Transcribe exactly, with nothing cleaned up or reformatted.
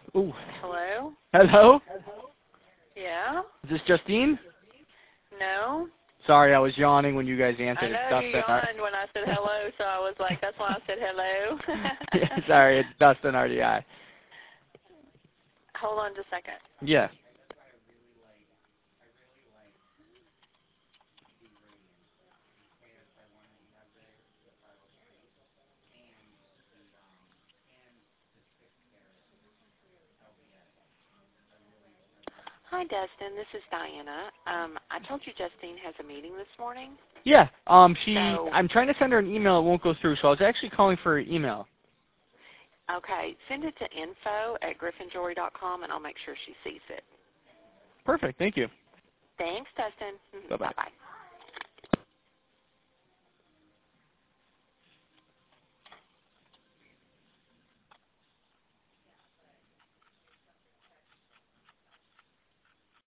Ooh. Hello? Hello? Yeah? Is this Justine? No? Sorry, I was yawning when you guys I answered. It's know you Dustin. Ar- yawned when I said hello, so I was like, that's why I said hello. yeah, sorry, it's Dustin R D I. Hold on just a second. Yeah. Hi, Dustin. This is Diana. Um, I told you Justine has a meeting this morning. Yeah. Um, she. So, I'm trying to send her an email. It won't go through, so I was actually calling for her email. okay, send it to info at griffin jewelry dot com, and I'll make sure she sees it. Perfect. Thank you. Thanks, Dustin. Bye-bye. Bye-bye.